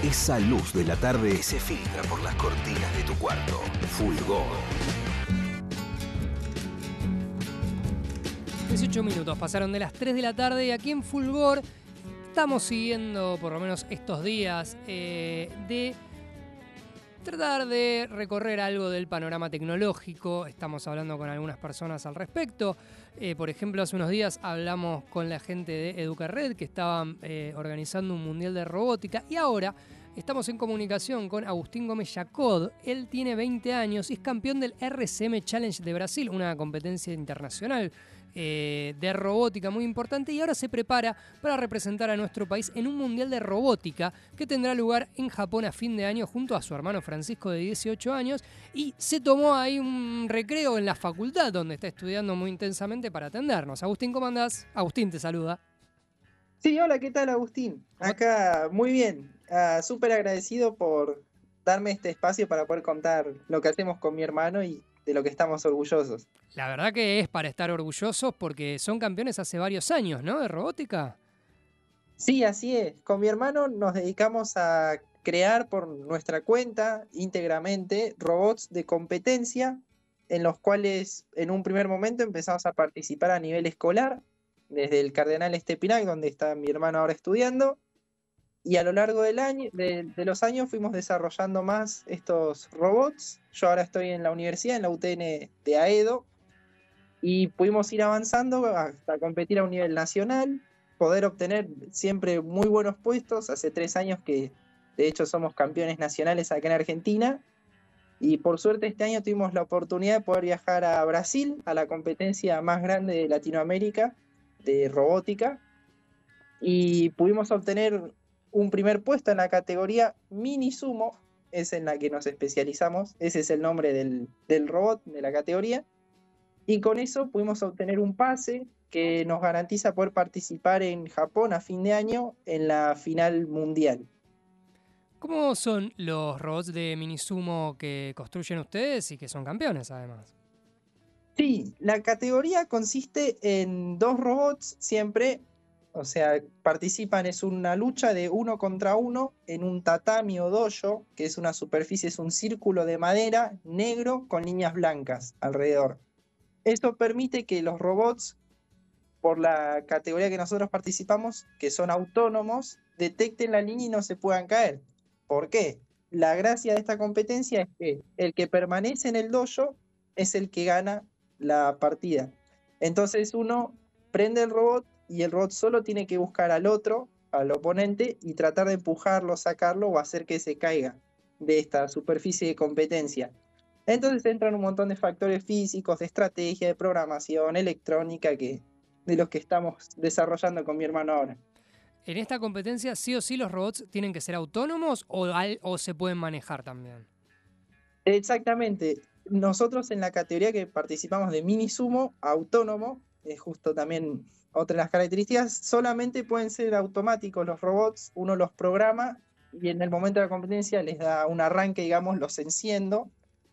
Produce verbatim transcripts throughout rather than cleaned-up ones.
Esa luz de la tarde se filtra por las cortinas de tu cuarto. Fulgor. dieciocho minutos pasaron de las tres de la tarde y aquí en Fulgor estamos siguiendo por lo menos estos días eh, de tratar de recorrer algo del panorama tecnológico. Estamos hablando con algunas personas al respecto. Eh, por ejemplo, hace unos días hablamos con la gente de Educarred que estaban eh, organizando un mundial de robótica y ahora estamos en comunicación con Agustín Gómez Jacod. Él tiene veinte años y es campeón del R C M Challenge de Brasil, una competencia internacional eh, de robótica muy importante, y ahora se prepara para representar a nuestro país en un mundial de robótica que tendrá lugar en Japón a fin de año junto a su hermano Francisco de dieciocho años, y se tomó ahí un recreo en la facultad donde está estudiando muy intensamente para atendernos. Agustín, ¿cómo andás? Agustín te saluda. Sí, hola, ¿qué tal, Agustín? Acá, muy bien. Uh, súper agradecido por darme este espacio para poder contar lo que hacemos con mi hermano y de lo que estamos orgullosos. La verdad que es para estar orgullosos porque son campeones hace varios años, ¿no? De robótica. Sí, así es. Con mi hermano nos dedicamos a crear por nuestra cuenta íntegramente robots de competencia en los cuales en un primer momento empezamos a participar a nivel escolar, desde el Cardenal Estepinac, donde está mi hermano ahora estudiando, y a lo largo del año, de, de los años fuimos desarrollando más estos robots. Yo ahora estoy en la universidad, en la U T N de Aedo, y pudimos ir avanzando hasta competir a un nivel nacional, poder obtener siempre muy buenos puestos. Hace tres años que de hecho somos campeones nacionales acá en Argentina, y por suerte este año tuvimos la oportunidad de poder viajar a Brasil, a la competencia más grande de Latinoamérica de robótica, y pudimos obtener un primer puesto en la categoría Mini Sumo, es en la que nos especializamos, ese es el nombre del, del robot, de la categoría, y con eso pudimos obtener un pase que nos garantiza poder participar en Japón a fin de año en la final mundial. ¿Cómo son los robots de Mini Sumo que construyen ustedes y que son campeones además? Sí, la categoría consiste en dos robots siempre. O sea, participan, es una lucha de uno contra uno en un tatami o dojo, que es una superficie, es un círculo de madera negro con líneas blancas alrededor. Esto permite que los robots, por la categoría que nosotros participamos, que son autónomos, detecten la línea y no se puedan caer. ¿Por qué? La gracia de esta competencia es que el que permanece en el dojo es el que gana la partida. Entonces uno prende el robot y el robot solo tiene que buscar al otro, al oponente, y tratar de empujarlo, sacarlo o hacer que se caiga de esta superficie de competencia. Entonces entran un montón de factores físicos, de estrategia, de programación, electrónica, que, de los que estamos desarrollando con mi hermano ahora. ¿En esta competencia sí o sí los robots tienen que ser autónomos o, al, o se pueden manejar también? Exactamente. Nosotros en la categoría que participamos de Mini Sumo, autónomo, es justo también otra de las características, solamente pueden ser automáticos los robots, uno los programa y en el momento de la competencia les da un arranque, digamos, los enciendo,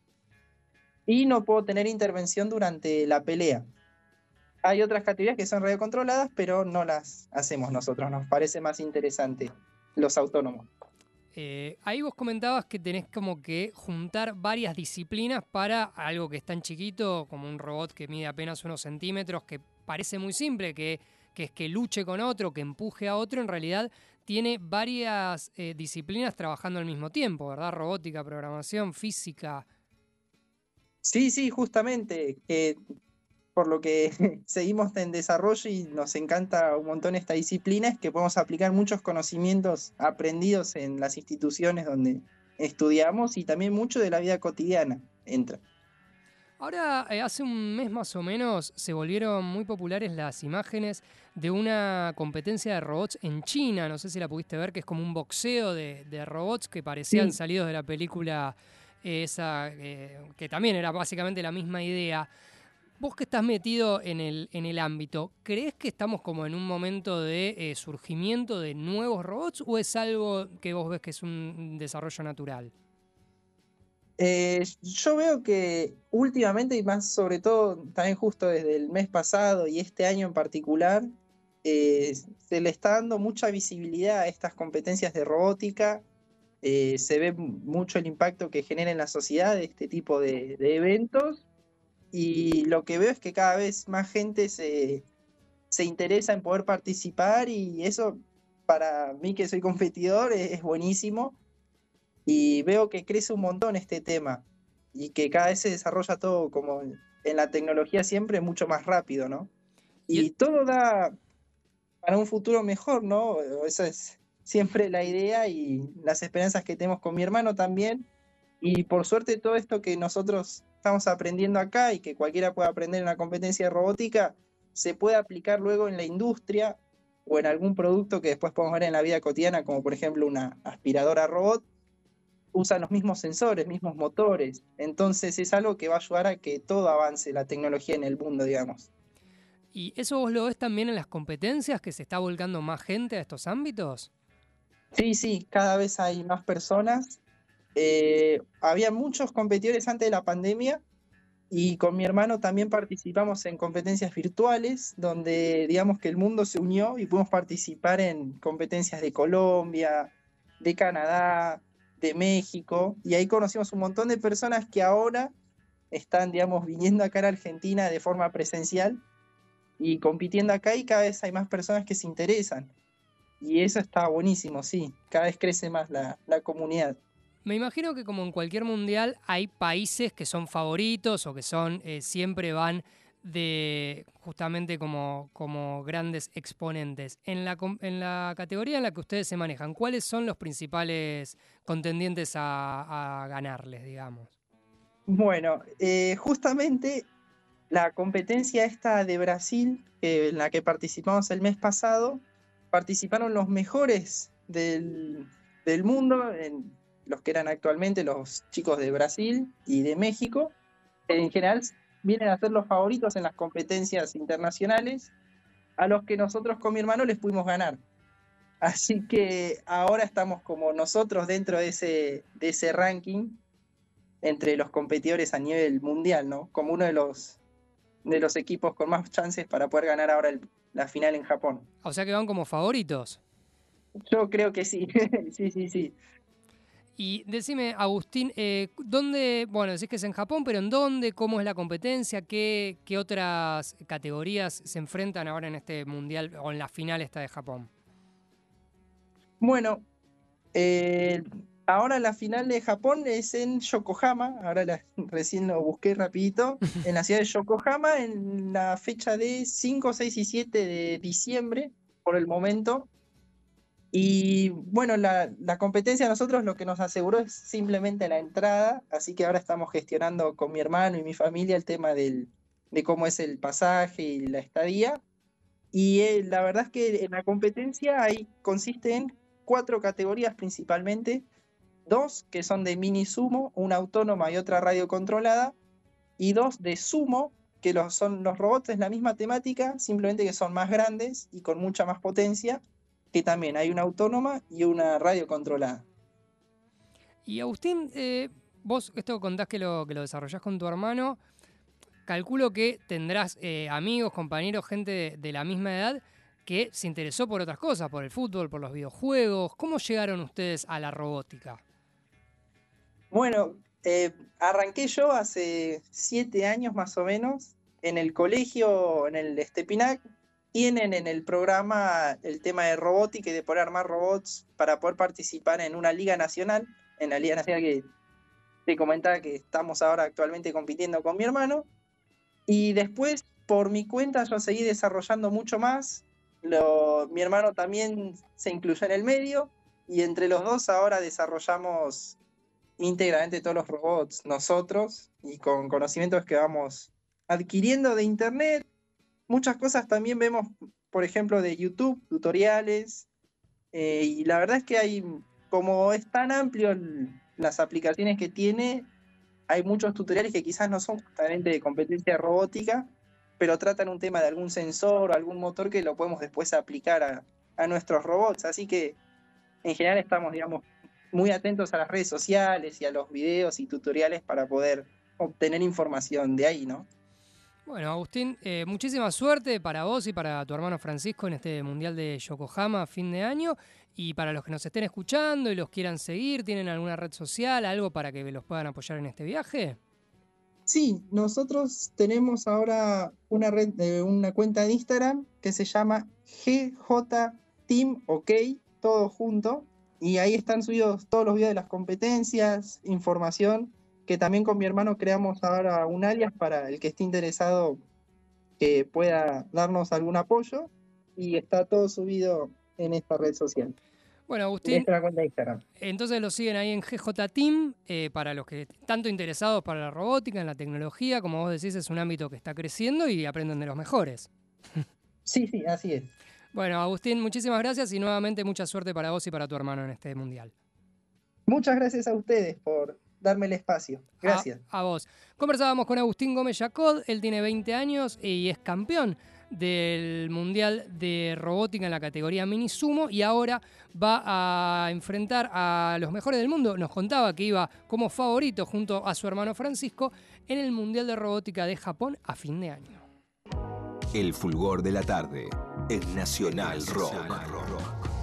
y no puedo tener intervención durante la pelea. Hay otras categorías que son radiocontroladas, pero no las hacemos nosotros, nos parece más interesante los autónomos. Eh, ahí vos comentabas que tenés como que juntar varias disciplinas para algo que es tan chiquito como un robot que mide apenas unos centímetros, que parece muy simple, que, que es que luche con otro, que empuje a otro. En realidad tiene varias eh, disciplinas trabajando al mismo tiempo, ¿verdad? Robótica, programación, física. Sí, sí, justamente. Eh, por lo que seguimos en desarrollo y nos encanta un montón esta disciplina, es que podemos aplicar muchos conocimientos aprendidos en las instituciones donde estudiamos y también mucho de la vida cotidiana entra. Ahora, eh, hace un mes más o menos, se volvieron muy populares las imágenes de una competencia de robots en China. No sé si la pudiste ver, que es como un boxeo de, de robots que parecían Sí. salidos de la película eh, esa, eh, que también era básicamente la misma idea. Vos que estás metido en el, en el ámbito, ¿crees que estamos como en un momento de eh, surgimiento de nuevos robots o es algo que vos ves que es un desarrollo natural? Eh, yo veo que últimamente, y más sobre todo también justo desde el mes pasado y este año en particular, eh, se le está dando mucha visibilidad a estas competencias de robótica eh, se ve mucho el impacto que genera en la sociedad de este tipo de, de eventos, y lo que veo es que cada vez más gente se, se interesa en poder participar, y eso para mí que soy competidor es, es buenísimo, y veo que crece un montón este tema y que cada vez se desarrolla todo como en la tecnología siempre mucho más rápido, ¿no? Y todo da para un futuro mejor, ¿no? Esa es siempre la idea y las esperanzas que tenemos con mi hermano también. Y por suerte todo esto que nosotros estamos aprendiendo acá y que cualquiera puede aprender en la competencia de robótica, se puede aplicar luego en la industria o en algún producto que después podemos ver en la vida cotidiana, como por ejemplo una aspiradora robot. Usan los mismos sensores, mismos motores. Entonces es algo que va a ayudar a que todo avance la tecnología en el mundo, digamos. ¿Y eso vos lo ves también en las competencias, que se está volcando más gente a estos ámbitos? Sí, sí, cada vez hay más personas. Eh, había muchos competidores antes de la pandemia, y con mi hermano también participamos en competencias virtuales, donde digamos que el mundo se unió y pudimos participar en competencias de Colombia, de Canadá, de México, y ahí conocimos un montón de personas que ahora están, digamos, viniendo acá a la Argentina de forma presencial y compitiendo acá, y cada vez hay más personas que se interesan. Y eso está buenísimo, sí, cada vez crece más la, la comunidad. Me imagino que como en cualquier mundial hay países que son favoritos o que son eh, siempre van de justamente como, como grandes exponentes. En la, en la categoría en la que ustedes se manejan, ¿cuáles son los principales contendientes a, a ganarles, digamos? Bueno, eh, justamente la competencia esta de Brasil, eh, en la que participamos el mes pasado, participaron los mejores del, del mundo, en, los que eran actualmente los chicos de Brasil y de México. En general vienen a ser los favoritos en las competencias internacionales, a los que nosotros con mi hermano les pudimos ganar. Así que ahora estamos como nosotros dentro de ese, de ese ranking entre los competidores a nivel mundial, ¿no? Como uno de los, de los equipos con más chances para poder ganar ahora el, la final en Japón. O sea que van como favoritos. Yo creo que sí, sí, sí, sí. Y decime, Agustín, eh, ¿dónde, bueno, decís que es en Japón, pero ¿en dónde? ¿Cómo es la competencia? ¿Qué, qué otras categorías se enfrentan ahora en este mundial o en la final esta de Japón? Bueno, eh, ahora la final de Japón es en Yokohama, ahora la, recién lo busqué rapidito, en la ciudad de Yokohama, en la fecha de cinco, seis y siete de diciembre, por el momento. Y bueno, la, la competencia a nosotros lo que nos aseguró es simplemente la entrada, así que ahora estamos gestionando con mi hermano y mi familia el tema del, de cómo es el pasaje y la estadía. Y eh, la verdad es que en la competencia ahí consiste en cuatro categorías principalmente, dos que son de mini sumo, una autónoma y otra radiocontrolada, y dos de sumo, que los, son los robots, es la misma temática, simplemente que son más grandes y con mucha más potencia, que también hay una autónoma y una radiocontrolada. Y Agustín, eh, vos esto contás que lo, que lo desarrollás con tu hermano, calculo que tendrás eh, amigos, compañeros, gente de, de la misma edad que se interesó por otras cosas, por el fútbol, por los videojuegos. ¿Cómo llegaron ustedes a la robótica? Bueno, eh, arranqué yo hace siete años más o menos, en el colegio, en el Estepinac. Tienen en el programa el tema de robótica y de poder armar robots para poder participar en una liga nacional, en la liga nacional que te comentaba que estamos ahora actualmente compitiendo con mi hermano. Y después, por mi cuenta, yo seguí desarrollando mucho más. Lo, mi hermano también se incluyó en el medio, y entre los dos ahora desarrollamos íntegramente todos los robots nosotros, y con conocimientos que vamos adquiriendo de internet. Muchas cosas también vemos, por ejemplo, de YouTube, tutoriales, eh, y la verdad es que hay, como es tan amplio el, las aplicaciones que tiene, hay muchos tutoriales que quizás no son justamente de competencia robótica, pero tratan un tema de algún sensor o algún motor que lo podemos después aplicar a, a nuestros robots. Así que en general estamos, digamos, muy atentos a las redes sociales y a los videos y tutoriales para poder obtener información de ahí, ¿no? Bueno, Agustín, eh, muchísima suerte para vos y para tu hermano Francisco en este Mundial de Yokohama a fin de año. Y para los que nos estén escuchando y los quieran seguir, ¿tienen alguna red social, algo para que los puedan apoyar en este viaje? Sí, nosotros tenemos ahora una red, eh, una cuenta de Instagram que se llama G J Team OK, todo junto, y ahí están subidos todos los videos de las competencias, información, que también con mi hermano creamos ahora un alias para el que esté interesado que pueda darnos algún apoyo, y está todo subido en esta red social. Bueno, En Agustín, esta cuenta de Instagram. entonces lo siguen ahí en G J Team, eh, para los que tanto interesados para la robótica, en la tecnología, como vos decís, es un ámbito que está creciendo y aprenden de los mejores. Sí, sí, así es. Bueno, Agustín, muchísimas gracias y nuevamente mucha suerte para vos y para tu hermano en este Mundial. Muchas gracias a ustedes por darme el espacio. Gracias. A, a vos. Conversábamos con Agustín Gómez Jacod, él tiene veinte años y es campeón del Mundial de Robótica en la categoría Mini Sumo y ahora va a enfrentar a los mejores del mundo. Nos contaba que iba como favorito junto a su hermano Francisco en el Mundial de Robótica de Japón a fin de año. El fulgor de la tarde en Nacional Rock.